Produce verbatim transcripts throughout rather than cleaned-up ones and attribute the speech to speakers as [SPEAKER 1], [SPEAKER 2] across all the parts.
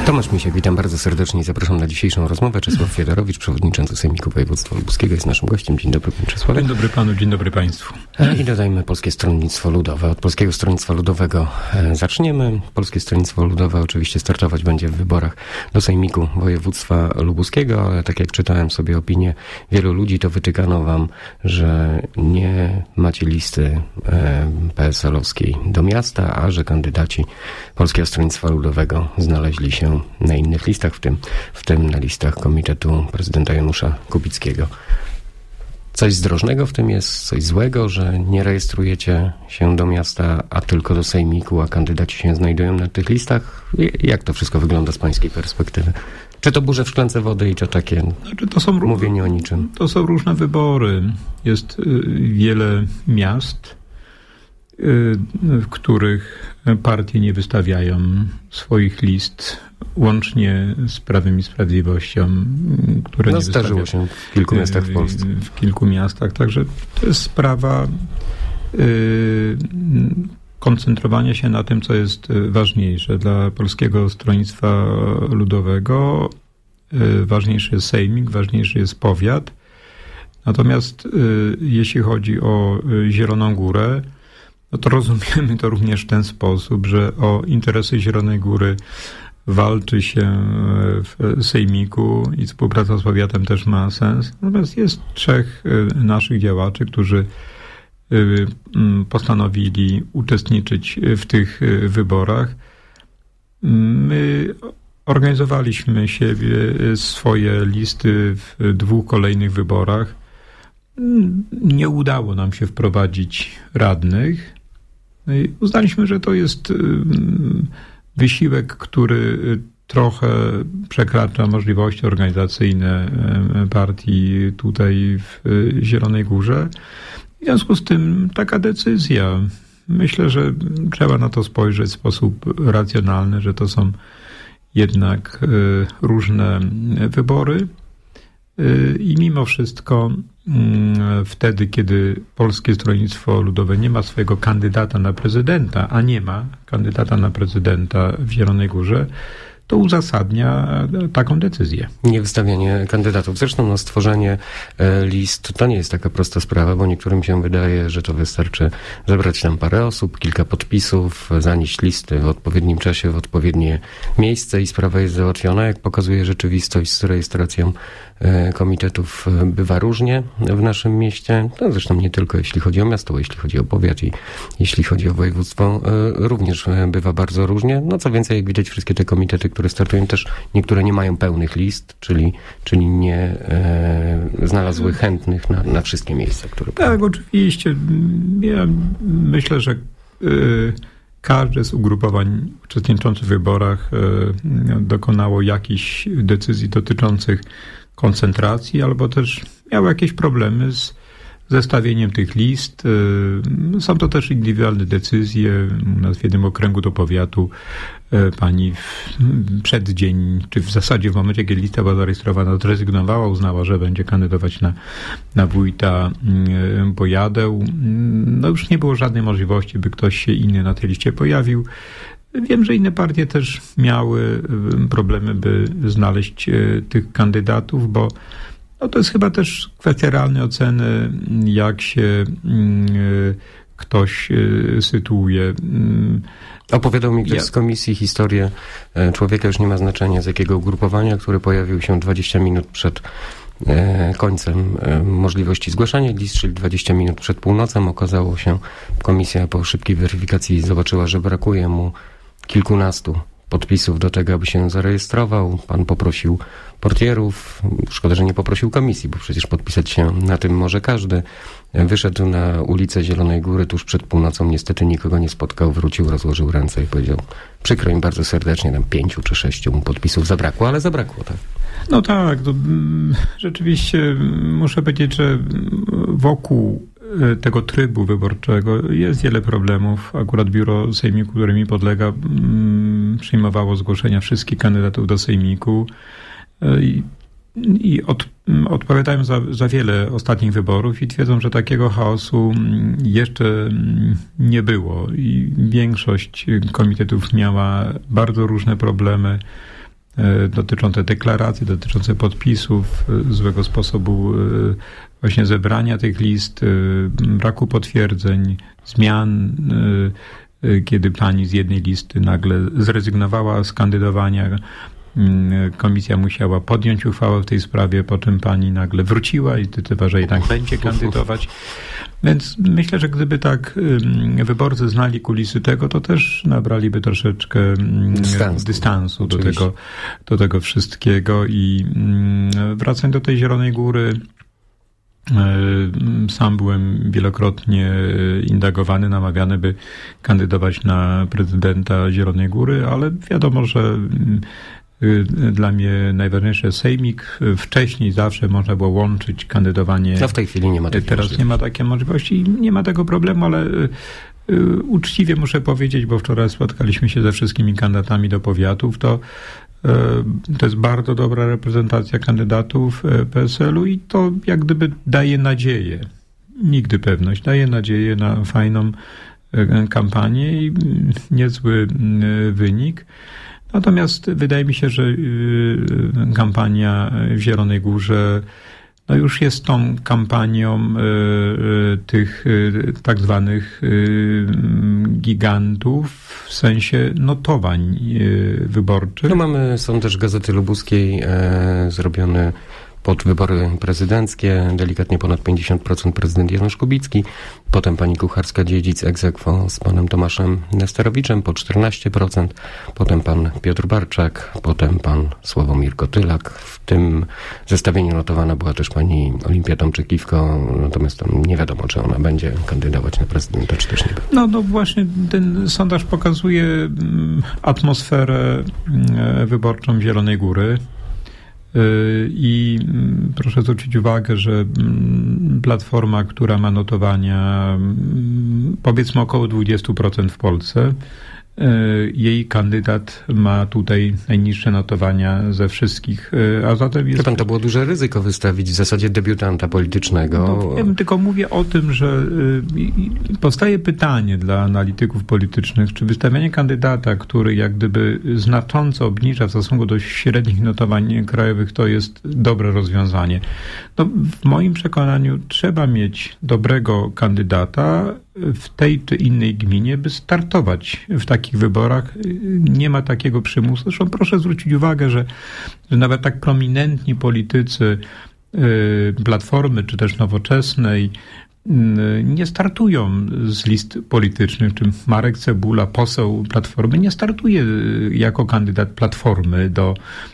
[SPEAKER 1] Tomasz Misiek, witam bardzo serdecznie i zapraszam na dzisiejszą rozmowę. Czesław Fiedorowicz, przewodniczący Sejmiku Województwa Lubuskiego, jest naszym gościem. Dzień dobry, panie Czesławie.
[SPEAKER 2] Dzień dobry panu, dzień dobry państwu.
[SPEAKER 1] I dodajmy Polskie Stronnictwo Ludowe. Od Polskiego Stronnictwa Ludowego zaczniemy. Polskie Stronnictwo Ludowe oczywiście startować będzie w wyborach do Sejmiku Województwa Lubuskiego, ale tak jak czytałem sobie opinię wielu ludzi, to wytykano wam, że nie macie listy P S L-owskiej do miasta, a że kandydaci Polskiego Stronnictwa Ludowego znaleźli się na innych listach, w tym, w tym na listach Komitetu Prezydenta Janusza Kubickiego. Coś zdrożnego w tym jest, coś złego, że nie rejestrujecie się do miasta, a tylko do Sejmiku, a kandydaci się znajdują na tych listach? Jak to wszystko wygląda z pańskiej perspektywy? Czy to burze w szklance wody i to takie znaczy, to są, mówienie o niczym?
[SPEAKER 2] To są różne wybory. Jest wiele miast, w których partie nie wystawiają swoich list, łącznie z Prawem i Sprawiedliwością, które
[SPEAKER 1] no,
[SPEAKER 2] nie
[SPEAKER 1] zdarzyło się w kilku miastach w Polsce.
[SPEAKER 2] W kilku miastach, także to jest sprawa y, koncentrowania się na tym, co jest ważniejsze. Dla Polskiego Stronnictwa Ludowego y, ważniejszy jest Sejmik, ważniejszy jest powiat. Natomiast y, jeśli chodzi o y, Zieloną Górę, no to rozumiemy to również w ten sposób, że o interesy Zielonej Góry walczy się w Sejmiku i współpraca z powiatem też ma sens. Natomiast jest trzech naszych działaczy, którzy postanowili uczestniczyć w tych wyborach. My organizowaliśmy siebie, swoje listy w dwóch kolejnych wyborach. Nie udało nam się wprowadzić radnych. Uznaliśmy, że to jest wysiłek, który trochę przekracza możliwości organizacyjne partii tutaj w Zielonej Górze. W związku z tym taka decyzja. Myślę, że trzeba na to spojrzeć w sposób racjonalny, że to są jednak różne wybory. I mimo wszystko wtedy, kiedy Polskie Stronnictwo Ludowe nie ma swojego kandydata na prezydenta, a nie ma kandydata na prezydenta w Zielonej Górze, to uzasadnia taką decyzję.
[SPEAKER 1] Nie wystawianie kandydatów. Zresztą no, stworzenie list to nie jest taka prosta sprawa, bo niektórym się wydaje, że to wystarczy zebrać tam parę osób, kilka podpisów, zanieść listy w odpowiednim czasie, w odpowiednie miejsce i sprawa jest załatwiona. Jak pokazuje rzeczywistość z rejestracją komitetów bywa różnie w naszym mieście. No, zresztą nie tylko jeśli chodzi o miasto, bo jeśli chodzi o powiat i jeśli chodzi o województwo, również bywa bardzo różnie. No co więcej, jak widać, wszystkie te komitety, które startują, też niektóre nie mają pełnych list, czyli, czyli nie e, znalazły chętnych na, na wszystkie miejsca, które...
[SPEAKER 2] Tak, oczywiście. Ja myślę, że y, każde z ugrupowań uczestniczących w wyborach y, dokonało jakichś decyzji dotyczących koncentracji, albo też miało jakieś problemy z zestawieniem tych list. Są to też indywidualne decyzje. U nas w jednym okręgu do powiatu pani w przeddzień, czy w zasadzie w momencie, kiedy lista była zarejestrowana, zrezygnowała, uznała, że będzie kandydować na, na wójta Bojadeł. No już nie było żadnej możliwości, by ktoś się inny na tej liście pojawił. Wiem, że inne partie też miały problemy, by znaleźć tych kandydatów, bo no to jest chyba też kwestia realnej oceny, jak się ktoś sytuuje.
[SPEAKER 1] Opowiadał mi ktoś
[SPEAKER 2] ja...
[SPEAKER 1] z komisji historię człowieka, już nie ma znaczenia z jakiego ugrupowania, który pojawił się dwadzieścia minut przed końcem możliwości zgłaszania list, czyli dwadzieścia minut przed północą. Okazało się, komisja po szybkiej weryfikacji zobaczyła, że brakuje mu kilkunastu podpisów do tego, aby się zarejestrował. Pan poprosił portierów. Szkoda, że nie poprosił komisji, bo przecież podpisać się na tym może każdy. Wyszedł na ulicę Zielonej Góry tuż przed północą. Niestety nikogo nie spotkał. Wrócił, rozłożył ręce i powiedział: przykro mi bardzo serdecznie, tam pięciu czy sześciu mu podpisów zabrakło, ale zabrakło, tak?
[SPEAKER 2] No tak, to, rzeczywiście muszę powiedzieć, że wokół tego trybu wyborczego jest wiele problemów. Akurat biuro Sejmiku, które mi podlega, przyjmowało zgłoszenia wszystkich kandydatów do Sejmiku i, i od, odpowiadają za, za wiele ostatnich wyborów i twierdzą, że takiego chaosu jeszcze nie było i większość komitetów miała bardzo różne problemy. dotyczące deklaracji, dotyczące podpisów, złego sposobu właśnie zebrania tych list, braku potwierdzeń, zmian, kiedy pani z jednej listy nagle zrezygnowała z kandydowania. Komisja musiała podjąć uchwałę w tej sprawie, po czym pani nagle wróciła i tytuła, że jednak będzie kandydować. Więc myślę, że gdyby tak wyborcy znali kulisy tego, to też nabraliby troszeczkę dystansu, dystansu do tego, do tego wszystkiego. I wracając do tej Zielonej Góry, sam byłem wielokrotnie indagowany, namawiany, by kandydować na prezydenta Zielonej Góry, ale wiadomo, że dla mnie najważniejszy jest sejmik. Wcześniej zawsze można było łączyć kandydowanie.
[SPEAKER 1] No w tej chwili nie ma takiej
[SPEAKER 2] Teraz możliwości. Nie ma takiej możliwości i nie ma tego problemu, ale uczciwie muszę powiedzieć, bo wczoraj spotkaliśmy się ze wszystkimi kandydatami do powiatów, to to jest bardzo dobra reprezentacja kandydatów P S L u i to jak gdyby daje nadzieję, nigdy pewność, daje nadzieję na fajną kampanię i niezły wynik. Natomiast wydaje mi się, że kampania w Zielonej Górze no już jest tą kampanią tych tak zwanych gigantów w sensie notowań wyborczych.
[SPEAKER 1] No mamy sondaż Gazety Lubuskiej e, zrobiony pod wybory prezydenckie, delikatnie ponad pięćdziesiąt procent prezydent Janusz Kubicki, potem pani Kucharska-Dziedzic ex aequo z panem Tomaszem Nesterowiczem po czternaście procent, potem pan Piotr Barczak, potem pan Sławomir Kotylak. W tym zestawieniu notowana była też pani Olimpia Tomczyk-Iwko, natomiast tam nie wiadomo, czy ona będzie kandydować na prezydenta, czy też nie będzie.
[SPEAKER 2] No, no właśnie ten sondaż pokazuje atmosferę wyborczą Zielonej Góry. I proszę zwrócić uwagę, że Platforma, która ma notowania powiedzmy około dwadzieścia procent w Polsce, jej kandydat ma tutaj najniższe notowania ze wszystkich, a zatem jest...
[SPEAKER 1] Pan, to było duże ryzyko wystawić w zasadzie debiutanta politycznego.
[SPEAKER 2] No, wiem, tylko mówię o tym, że powstaje pytanie dla analityków politycznych, czy wystawianie kandydata, który jak gdyby znacząco obniża w stosunku do średnich notowań krajowych, to jest dobre rozwiązanie. No, w moim przekonaniu trzeba mieć dobrego kandydata w tej czy innej gminie, by startować w takich wyborach. Nie ma takiego przymusu. Zresztą proszę zwrócić uwagę, że, że nawet tak prominentni politycy Platformy czy też Nowoczesnej nie startują z list politycznych. Czy Marek Cebula, poseł Platformy, nie startuje jako kandydat Platformy do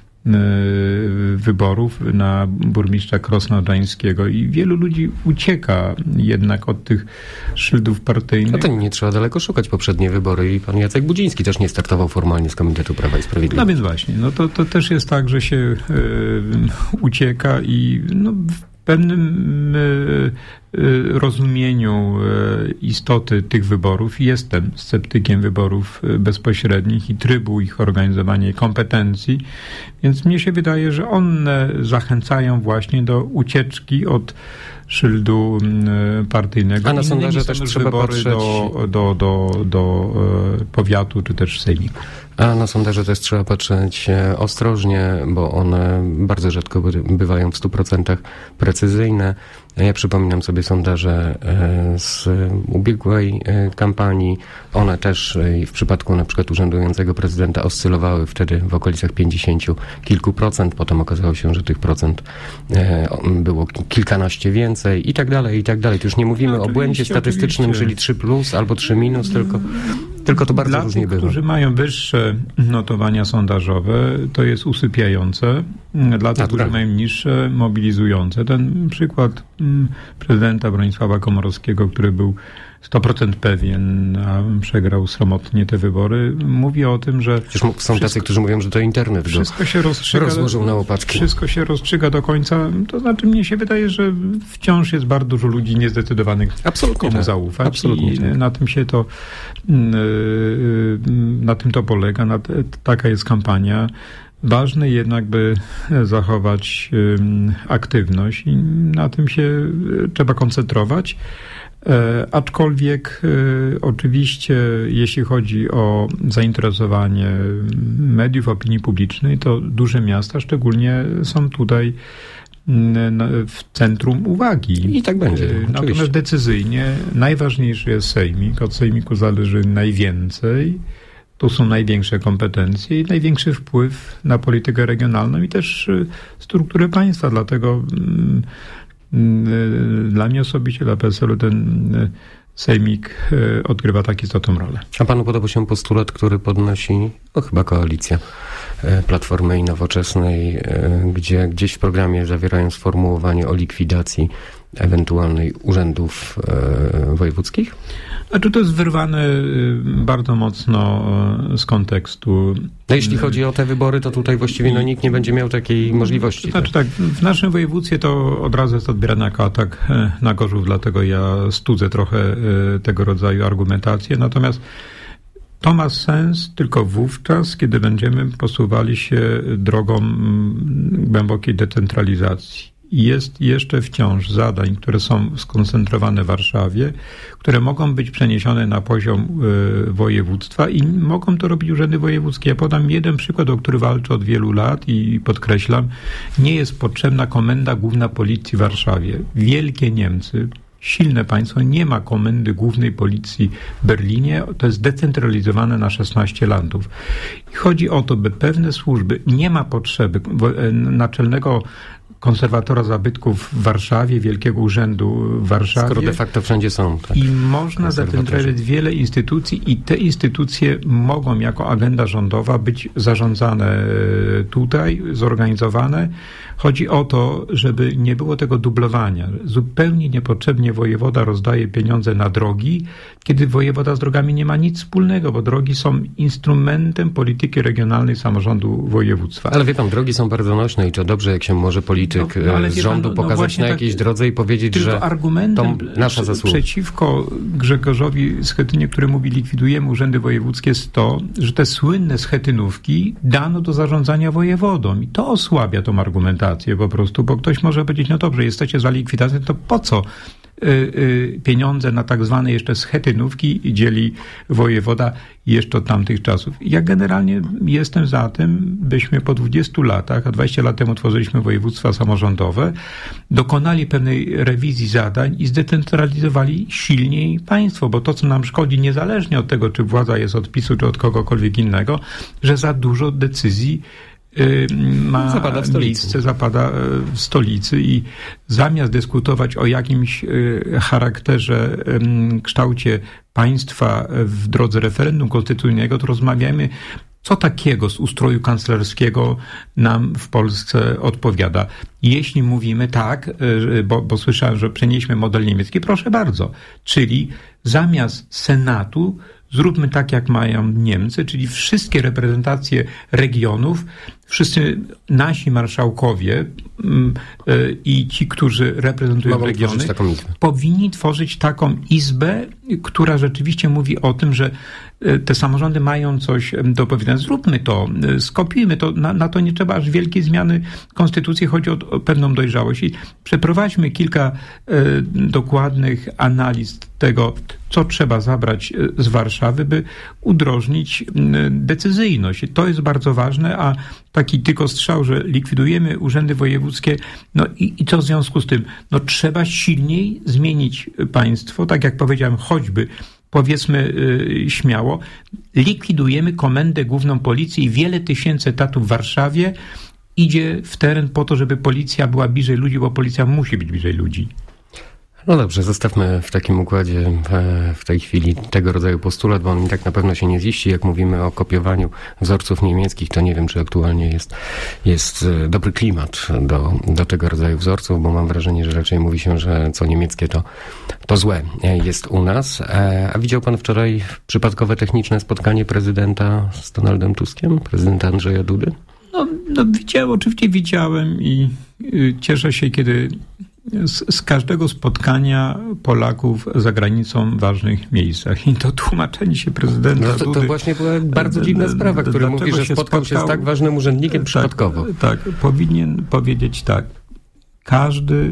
[SPEAKER 2] wyborów na burmistrza Krosna Odrzańskiego i wielu ludzi ucieka jednak od tych szyldów partyjnych.
[SPEAKER 1] No to nie trzeba daleko szukać. Poprzednie wybory i pan Jacek Budziński też nie startował formalnie z Komitetu Prawa i Sprawiedliwości.
[SPEAKER 2] No więc właśnie, no to, to też jest tak, że się y, ucieka i no, w pewnym y, y, rozumieniu y, istoty tych wyborów jestem sceptykiem wyborów bezpośrednich i trybu ich organizowania i kompetencji, więc mnie się wydaje, że one zachęcają właśnie do ucieczki od szyldu partyjnego.
[SPEAKER 1] A na sondaże też trzeba patrzeć
[SPEAKER 2] do, do, do, do powiatu czy też sejmiku.
[SPEAKER 1] A na sondaże też trzeba patrzeć ostrożnie, bo one bardzo rzadko bywają w stu procentach precyzyjne. Ja przypominam sobie sondaże z ubiegłej kampanii. One też w przypadku na przykład urzędującego prezydenta oscylowały wtedy w okolicach pięćdziesięciu kilku procent. Potem okazało się, że tych procent było kilkanaście więcej i tak dalej, i tak dalej. Tu już nie mówimy no, o błędzie statystycznym, oczywiście. Czyli trzy plus albo trzy minus, tylko, tylko to bardzo
[SPEAKER 2] Dla
[SPEAKER 1] różnie
[SPEAKER 2] tych,
[SPEAKER 1] bywa.
[SPEAKER 2] Którzy mają wyższe notowania sondażowe, to jest usypiające. Dla tych, którzy mają niższe, mobilizujące. Ten przykład prezydenta Bronisława Komorowskiego, który był sto procent pewien, a przegrał sromotnie te wybory, mówi o tym, że...
[SPEAKER 1] Przecież są wszystko, tacy, którzy mówią, że to internet
[SPEAKER 2] wszystko się rozstrzyga,
[SPEAKER 1] rozłożył na łopatki.
[SPEAKER 2] Wszystko się rozstrzyga do końca. To znaczy, mnie się wydaje, że wciąż jest bardzo dużo ludzi niezdecydowanych,
[SPEAKER 1] absolutnie
[SPEAKER 2] komu
[SPEAKER 1] tak.
[SPEAKER 2] zaufać.
[SPEAKER 1] Absolutnie
[SPEAKER 2] I
[SPEAKER 1] tak.
[SPEAKER 2] na tym się to na tym to polega. Na, taka jest kampania. Ważne jednak, by zachować aktywność i na tym się trzeba koncentrować. E, aczkolwiek e, oczywiście, jeśli chodzi o zainteresowanie mediów, opinii publicznej, to duże miasta szczególnie są tutaj w centrum uwagi.
[SPEAKER 1] I tak będzie.
[SPEAKER 2] Natomiast
[SPEAKER 1] oczywiście.
[SPEAKER 2] decyzyjnie najważniejszy jest sejmik. Od sejmiku zależy najwięcej. Tu są największe kompetencje i największy wpływ na politykę regionalną i też strukturę państwa. Dlatego dla mnie osobiście, dla P S L-u ten sejmik odgrywa tak istotną rolę.
[SPEAKER 1] A panu podoba się postulat, który podnosi, no chyba koalicja Platformy i Nowoczesnej, gdzie gdzieś w programie zawierają sformułowanie o likwidacji ewentualnej urzędów e, wojewódzkich?
[SPEAKER 2] A czy to jest wyrwane bardzo mocno z kontekstu?
[SPEAKER 1] No jeśli chodzi o te wybory, to tutaj właściwie no, nikt nie będzie miał takiej możliwości.
[SPEAKER 2] Znaczy tak, w naszym województwie to od razu jest odbierane jako atak na Gorzów, dlatego ja studzę trochę tego rodzaju argumentację. Natomiast to ma sens tylko wówczas, kiedy będziemy posuwali się drogą głębokiej decentralizacji. Jest jeszcze wciąż zadań, które są skoncentrowane w Warszawie, które mogą być przeniesione na poziom y, województwa i mogą to robić urzędy wojewódzkie. Ja podam jeden przykład, o który walczę od wielu lat i podkreślam. Nie jest potrzebna Komenda Główna Policji w Warszawie. Wielkie Niemcy, silne państwo, nie ma Komendy Głównej Policji w Berlinie. To jest decentralizowane na szesnaście landów. I chodzi o to, by pewne służby, nie ma potrzeby naczelnego konserwatora zabytków w Warszawie, Wielkiego Urzędu w Warszawie.
[SPEAKER 1] Skoro de facto wszędzie są. Tak,
[SPEAKER 2] I można zacentralizować wiele instytucji i te instytucje mogą jako agenda rządowa być zarządzane tutaj, zorganizowane. Chodzi o to, żeby nie było tego dublowania. Zupełnie niepotrzebnie wojewoda rozdaje pieniądze na drogi, kiedy wojewoda z drogami nie ma nic wspólnego, bo drogi są instrumentem polityki regionalnej samorządu województwa.
[SPEAKER 1] Ale wie pan, drogi są bardzo nośne i to dobrze, jak się może polityk no, no, z rządu pan, no, pokazać no na jakiejś tak, drodze i powiedzieć, że
[SPEAKER 2] argumentem
[SPEAKER 1] to nasza zasługa.
[SPEAKER 2] Przeciwko Grzegorzowi Schetynie, który mówi, likwidujemy urzędy wojewódzkie, jest to, że te słynne schetynówki dano do zarządzania wojewodom i to osłabia tą argumentację po prostu, bo ktoś może powiedzieć, no dobrze, jesteście za likwidacją, to po co y, y, pieniądze na tak zwane jeszcze schetynówki dzieli wojewoda jeszcze od tamtych czasów. Ja generalnie jestem za tym, byśmy po dwudziestu latach, a dwadzieścia lat temu tworzyliśmy województwa samorządowe, dokonali pewnej rewizji zadań i zdecentralizowali silniej państwo, bo to, co nam szkodzi, niezależnie od tego, czy władza jest od PiSu, czy od kogokolwiek innego, że za dużo decyzji ma zapada w miejsce, zapada w stolicy i zamiast dyskutować o jakimś charakterze, kształcie państwa w drodze referendum konstytucyjnego, to rozmawiamy, co takiego z ustroju kanclerskiego nam w Polsce odpowiada. Jeśli mówimy tak, bo, bo słyszałem, że przenieśmy model niemiecki, proszę bardzo, czyli zamiast Senatu zróbmy tak, jak mają Niemcy, czyli wszystkie reprezentacje regionów, wszyscy nasi marszałkowie yy, i ci, którzy reprezentują
[SPEAKER 1] Mogą
[SPEAKER 2] regiony,
[SPEAKER 1] tworzyć taką izbę.
[SPEAKER 2] powinni tworzyć taką izbę, która rzeczywiście mówi o tym, że te samorządy mają coś do powiedzenia. Zróbmy to, skopiujmy to. Na, na to nie trzeba aż wielkiej zmiany konstytucji, chodzi o, o pewną dojrzałość. I przeprowadźmy kilka e, dokładnych analiz tego, co trzeba zabrać z Warszawy, by udrożnić decyzyjność. I to jest bardzo ważne, a taki tylko strzał, że likwidujemy urzędy wojewódzkie, no i, i co w związku z tym? No trzeba silniej zmienić państwo, tak jak powiedziałem, choćby powiedzmy yy, śmiało, likwidujemy Komendę Główną Policji i wiele tysięcy etatów w Warszawie idzie w teren po to, żeby policja była bliżej ludzi, bo policja musi być bliżej ludzi.
[SPEAKER 1] No dobrze, zostawmy w takim układzie w tej chwili tego rodzaju postulat, bo on i tak na pewno się nie ziści. Jak mówimy o kopiowaniu wzorców niemieckich, to nie wiem, czy aktualnie jest, jest dobry klimat do, do tego rodzaju wzorców, bo mam wrażenie, że raczej mówi się, że co niemieckie to, to złe jest u nas. A widział pan wczoraj przypadkowe techniczne spotkanie prezydenta z Donaldem Tuskiem, prezydenta Andrzeja Dudy?
[SPEAKER 2] No, no widziałem, oczywiście widziałem i y, cieszę się, kiedy Z, z każdego spotkania Polaków za granicą w ważnych miejscach. I to tłumaczenie się prezydenta
[SPEAKER 1] no to, to właśnie była bardzo dziwna sprawa, który mówi, że się spotkał się z tak ważnym urzędnikiem przypadkowo.
[SPEAKER 2] Tak, tak, powinien powiedzieć tak. Każdy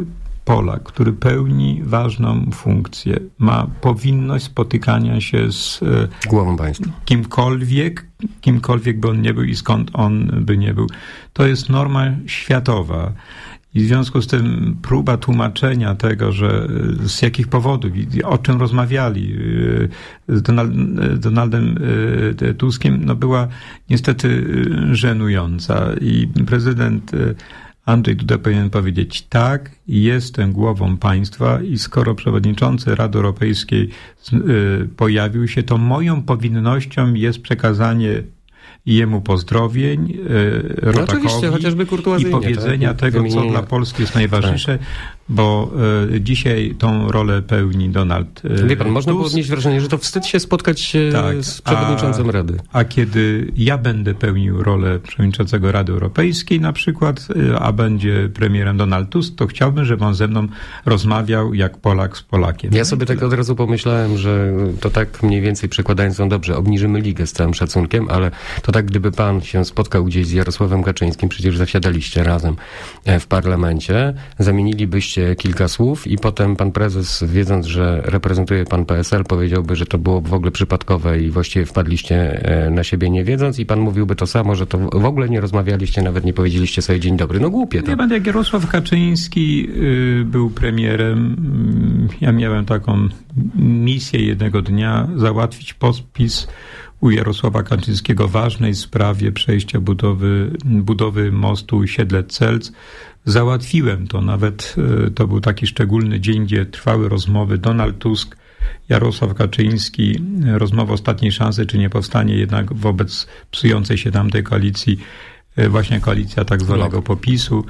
[SPEAKER 2] Polak, który pełni ważną funkcję, ma powinność spotykania się z
[SPEAKER 1] głową państwa,
[SPEAKER 2] kimkolwiek, kimkolwiek by on nie był i skąd on by nie był. To jest norma światowa. I w związku z tym próba tłumaczenia tego, że z jakich powodów i o czym rozmawiali z Donald, Donaldem Tuskiem, no była niestety żenująca. I prezydent Andrzej Duda powinien powiedzieć: tak, jestem głową państwa i skoro przewodniczący Rady Europejskiej pojawił się, to moją powinnością jest przekazanie jemu pozdrowień,
[SPEAKER 1] no Rotakowi chociażby
[SPEAKER 2] i powiedzenia tak? tego, co dla Polski jest najważniejsze, tak. bo y, dzisiaj tą rolę pełni Donald y,
[SPEAKER 1] Wie pan,
[SPEAKER 2] Tusk.
[SPEAKER 1] można było odnieść wrażenie, że to wstyd się spotkać się tak. z przewodniczącym
[SPEAKER 2] a,
[SPEAKER 1] Rady.
[SPEAKER 2] A kiedy ja będę pełnił rolę przewodniczącego Rady Europejskiej na przykład, y, a będzie premierem Donald Tusk, to chciałbym, żeby on ze mną rozmawiał jak Polak z Polakiem.
[SPEAKER 1] Ja sobie tak od razu pomyślałem, że to tak mniej więcej przekładając, no dobrze, obniżymy ligę z całym szacunkiem, ale to tak, gdyby pan się spotkał gdzieś z Jarosławem Kaczyńskim, przecież zasiadaliście razem w parlamencie, zamienilibyście kilka słów i potem pan prezes, wiedząc, że reprezentuje pan P S L, powiedziałby, że to było w ogóle przypadkowe i właściwie wpadliście na siebie nie wiedząc i pan mówiłby to samo, że to w ogóle nie rozmawialiście, nawet nie powiedzieliście sobie dzień dobry. No głupie to.
[SPEAKER 2] Wie pan, jak Jarosław Kaczyński y, był premierem, y, ja miałem taką misję jednego dnia załatwić podpis u Jarosława Kaczyńskiego ważnej sprawie przejścia budowy, budowy mostu Siedlec-Celc. Załatwiłem to, nawet to był taki szczególny dzień, gdzie trwały rozmowy Donald Tusk, Jarosław Kaczyński, rozmowa ostatniej szansy, czy nie powstanie jednak wobec psującej się tamtej koalicji, właśnie koalicja tak zwanego popisu.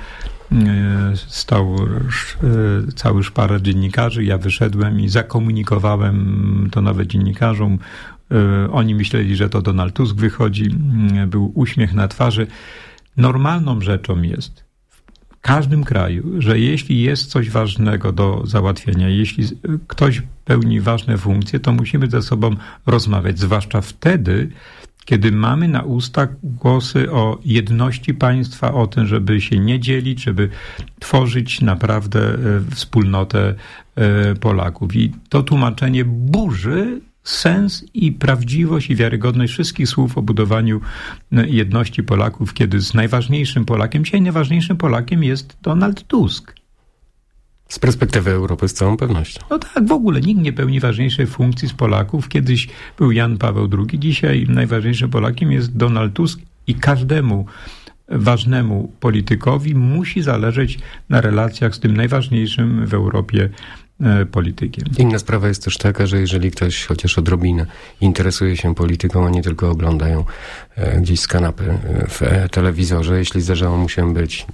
[SPEAKER 2] Stał cały szpaler dziennikarzy, ja wyszedłem i zakomunikowałem to nawet dziennikarzom. Oni myśleli, że to Donald Tusk wychodzi, był uśmiech na twarzy. Normalną rzeczą jest w każdym kraju, że jeśli jest coś ważnego do załatwienia, jeśli ktoś pełni ważne funkcje, to musimy ze sobą rozmawiać, zwłaszcza wtedy, kiedy mamy na ustach głosy o jedności państwa, o tym, żeby się nie dzielić, żeby tworzyć naprawdę wspólnotę Polaków. I to tłumaczenie burzy sens i prawdziwość i wiarygodność wszystkich słów o budowaniu jedności Polaków, kiedy z najważniejszym Polakiem, dzisiaj najważniejszym Polakiem jest Donald Tusk.
[SPEAKER 1] Z perspektywy Europy z całą pewnością.
[SPEAKER 2] No tak, w ogóle nikt nie pełni ważniejszej funkcji z Polaków. Kiedyś był Jan Paweł drugi, dzisiaj najważniejszym Polakiem jest Donald Tusk i każdemu ważnemu politykowi musi zależeć na relacjach z tym najważniejszym w Europie politykiem.
[SPEAKER 1] Inna sprawa jest też taka, że jeżeli ktoś chociaż odrobinę interesuje się polityką, a nie tylko oglądają e, gdzieś z kanapy w e, telewizorze, jeśli zdarzało mu się być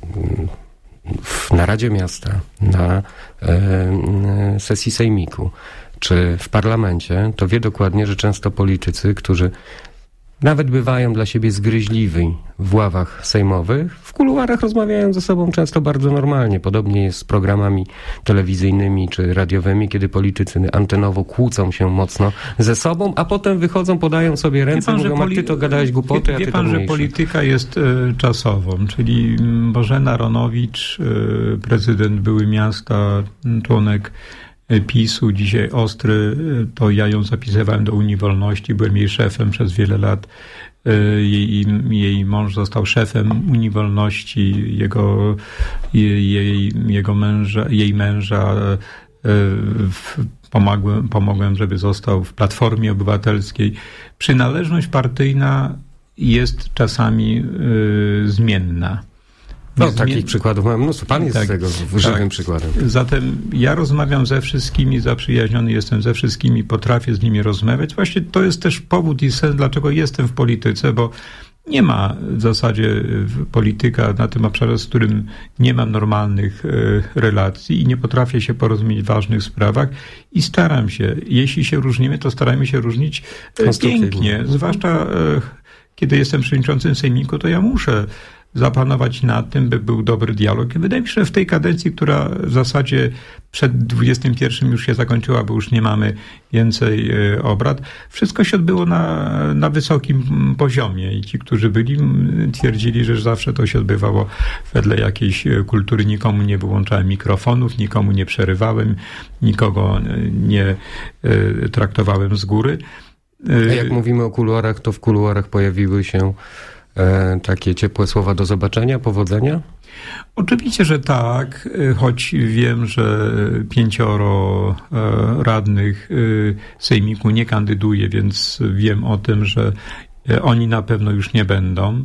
[SPEAKER 1] w, na Radzie Miasta, na e, sesji sejmiku, czy w parlamencie, to wie dokładnie, że często politycy, którzy nawet bywają dla siebie zgryźliwi w ławach sejmowych, w kuluarach rozmawiają ze sobą często bardzo normalnie. Podobnie jest z programami telewizyjnymi czy radiowymi, kiedy politycy antenowo kłócą się mocno ze sobą, a potem wychodzą, podają sobie ręce, pan, mówią, poli... a ty to gadałeś głupoty,
[SPEAKER 2] wie,
[SPEAKER 1] a ty
[SPEAKER 2] wie pan,
[SPEAKER 1] to
[SPEAKER 2] że polityka jest y, czasową, czyli Bożena Ronowicz, y, prezydent były miasta, członek PiSu, dzisiaj ostry, to ja ją zapisywałem do Unii Wolności, byłem jej szefem przez wiele lat. Jej, jej mąż został szefem Unii Wolności, jego, jej, jego męża, jej męża pomogłem, pomogłem, żeby został w Platformie Obywatelskiej. Przynależność partyjna jest czasami y, zmienna.
[SPEAKER 1] No, takich przykładów mam mnóstwo. Pan jest
[SPEAKER 2] tak,
[SPEAKER 1] tego żywym
[SPEAKER 2] tak.
[SPEAKER 1] przykładem.
[SPEAKER 2] Zatem ja rozmawiam ze wszystkimi, zaprzyjaźniony jestem ze wszystkimi, potrafię z nimi rozmawiać. Właśnie to jest też powód i sens, dlaczego jestem w polityce, bo nie ma w zasadzie polityka na tym obszarze, z którym nie mam normalnych e, relacji i nie potrafię się porozumieć w ważnych sprawach i staram się, jeśli się różnimy, to starajmy się różnić e, pięknie, zwłaszcza e, kiedy jestem przewodniczącym sejmiku, to ja muszę zapanować nad tym, by był dobry dialog. I wydaje mi się, że w tej kadencji, która w zasadzie przed dwudziestym pierwszym już się zakończyła, bo już nie mamy więcej obrad, wszystko się odbyło na, na wysokim poziomie i ci, którzy byli, twierdzili, że zawsze to się odbywało wedle jakiejś kultury. Nikomu nie wyłączałem mikrofonów, nikomu nie przerywałem, nikogo nie traktowałem z góry.
[SPEAKER 1] A jak mówimy o kuluarach, to w kuluarach pojawiły się e, takie ciepłe słowa do zobaczenia, powodzenia?
[SPEAKER 2] Oczywiście, że tak, choć wiem, że pięcioro radnych sejmiku nie kandyduje, więc wiem o tym, że oni na pewno już nie będą.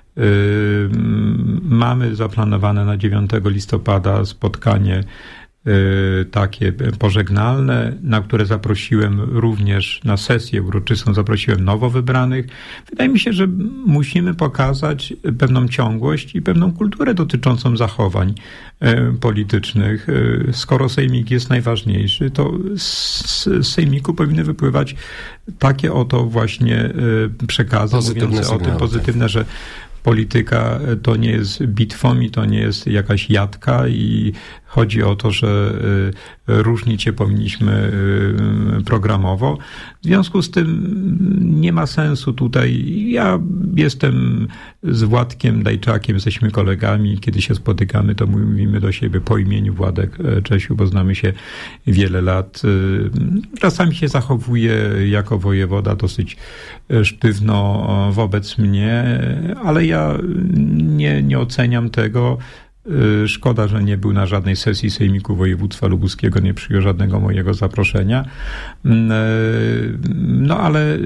[SPEAKER 2] Mamy zaplanowane na dziewiątego listopada spotkanie takie pożegnalne, na które zaprosiłem również na sesję uroczystą, zaprosiłem nowo wybranych. Wydaje mi się, że musimy pokazać pewną ciągłość i pewną kulturę dotyczącą zachowań politycznych. Skoro sejmik jest najważniejszy, to z sejmiku powinny wypływać takie oto właśnie przekazy,
[SPEAKER 1] pozytywne
[SPEAKER 2] mówiące
[SPEAKER 1] sygnały,
[SPEAKER 2] o tym pozytywne, że polityka to nie jest bitwą i to nie jest jakaś jadka i chodzi o to, że różnić się powinniśmy programowo. W związku z tym nie ma sensu tutaj. Ja jestem z Władkiem Dajczakiem, jesteśmy kolegami. Kiedy się spotykamy, to mówimy do siebie po imieniu Władek, Czesiu, bo znamy się wiele lat. Czasami się zachowuje jako wojewoda dosyć sztywno wobec mnie, ale ja nie, nie oceniam tego. Szkoda, że nie był na żadnej sesji Sejmiku Województwa Lubuskiego, nie przyjął żadnego mojego zaproszenia. No ale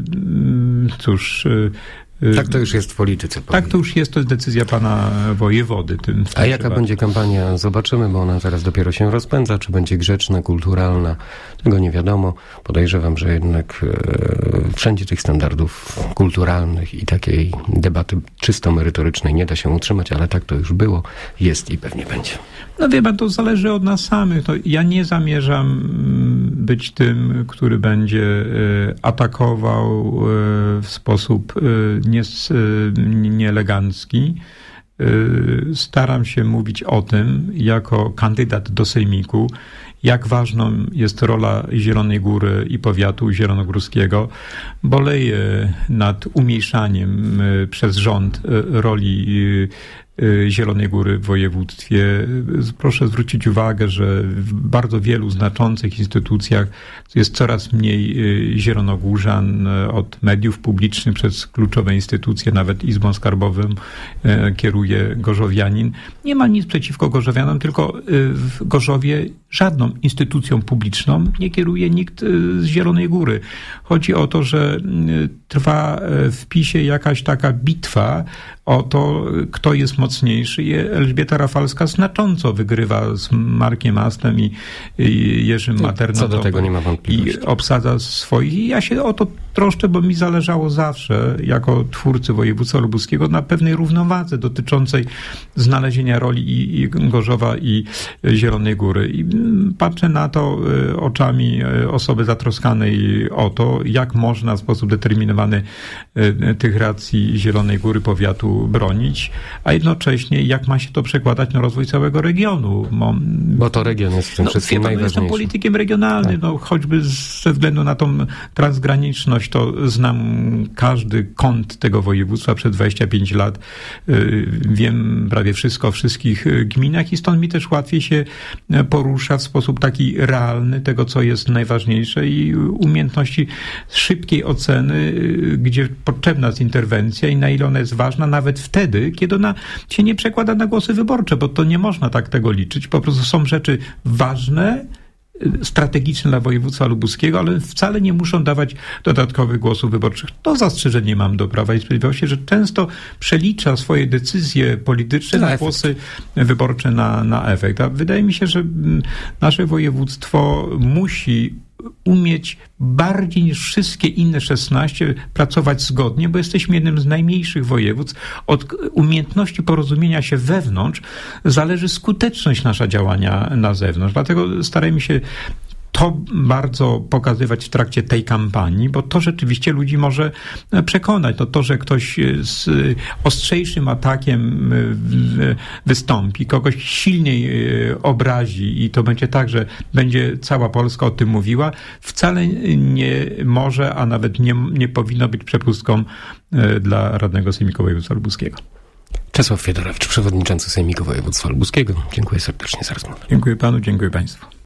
[SPEAKER 2] cóż...
[SPEAKER 1] Tak to już jest w polityce.
[SPEAKER 2] Tak powiem. To już jest, to jest decyzja pana wojewody. Tym,
[SPEAKER 1] A jaka trzeba... będzie kampania? Zobaczymy, bo ona teraz dopiero się rozpędza. Czy będzie grzeczna, kulturalna? Tego nie wiadomo. Podejrzewam, że jednak e, wszędzie tych standardów kulturalnych i takiej debaty czysto merytorycznej nie da się utrzymać, ale tak to już było, jest i pewnie będzie.
[SPEAKER 2] No wie pan, to zależy od nas samych. To ja nie zamierzam być tym, który będzie atakował w sposób nieelegancki. Staram się mówić o tym, jako kandydat do sejmiku, jak ważną jest rola Zielonej Góry i powiatu zielonogórskiego. Boleję nad umniejszaniem przez rząd roli Zielonej Góry w województwie. Proszę zwrócić uwagę, że w bardzo wielu znaczących instytucjach jest coraz mniej zielonogórzan, od mediów publicznych przez kluczowe instytucje, nawet Izbą Skarbową kieruje gorzowianin. Nie ma nic przeciwko gorzowianom, tylko w Gorzowie żadną instytucją publiczną nie kieruje nikt z Zielonej Góry. Chodzi o to, że trwa w PiSie jakaś taka bitwa o to, kto jest mocniejszy. I Elżbieta Rafalska znacząco wygrywa z Markiem Astem i, i Jerzym Maternotowem.
[SPEAKER 1] Co do tego nie ma wątpliwości.
[SPEAKER 2] I obsadza swoich. I ja się o to troszczę, bo mi zależało zawsze, jako twórcy województwa lubuskiego, na pewnej równowadze dotyczącej znalezienia roli i, i Gorzowa i Zielonej Góry. I patrzę na to oczami osoby zatroskanej o to, jak można w sposób determinowany tych racji Zielonej Góry, powiatu bronić, a jednocześnie jak ma się to przekładać na rozwój całego regionu. Bo,
[SPEAKER 1] bo to region jest w tym
[SPEAKER 2] no,
[SPEAKER 1] wszystkim
[SPEAKER 2] wie pan,
[SPEAKER 1] najważniejszy.
[SPEAKER 2] Jestem politykiem regionalnym, tak. No, choćby ze względu na tą transgraniczność, to znam każdy kąt tego województwa przez dwadzieścia pięć lat. Wiem prawie wszystko o wszystkich gminach i stąd mi też łatwiej się porusza w sposób taki realny tego, co jest najważniejsze i umiejętności szybkiej oceny, gdzie potrzebna jest interwencja i na ile ona jest ważna, nawet wtedy, kiedy ona się nie przekłada na głosy wyborcze, bo to nie można tak tego liczyć. Po prostu są rzeczy ważne, strategiczne dla województwa lubuskiego, ale wcale nie muszą dawać dodatkowych głosów wyborczych. To zastrzeżenie mam do Prawa i Sprawiedliwości, że często przelicza swoje decyzje polityczne na, na głosy wyborcze, na, na efekt. A wydaje mi się, że nasze województwo musi umieć bardziej niż wszystkie inne szesnaście pracować zgodnie, bo jesteśmy jednym z najmniejszych województw. Od umiejętności porozumienia się wewnątrz zależy skuteczność naszego działania na zewnątrz. Dlatego starajmy się to bardzo pokazywać w trakcie tej kampanii, bo to rzeczywiście ludzi może przekonać. To, to że ktoś z ostrzejszym atakiem wystąpi, kogoś silniej obrazi i to będzie tak, że będzie cała Polska o tym mówiła, wcale nie może, a nawet nie, nie powinno być przepustką dla radnego Sejmiku Województwa Lubuskiego.
[SPEAKER 1] Czesław Fiedorowicz, przewodniczący Sejmiku Województwa Lubuskiego. Dziękuję serdecznie za rozmowę.
[SPEAKER 2] Dziękuję panu, dziękuję państwu.